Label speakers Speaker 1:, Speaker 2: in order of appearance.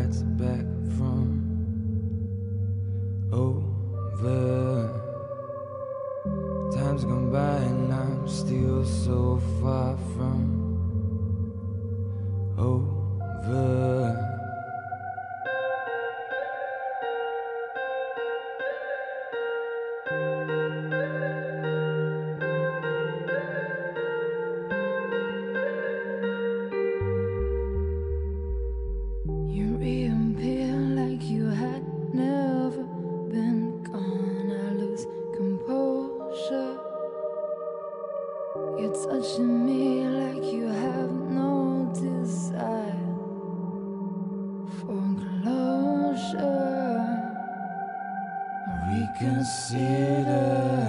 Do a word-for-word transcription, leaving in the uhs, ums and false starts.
Speaker 1: flights back from over. Time's gone by and I'm still so far from over.
Speaker 2: You reappear like you had never been gone. I lose composure. You're touching me like you have no desire for closure.
Speaker 1: Reconsider.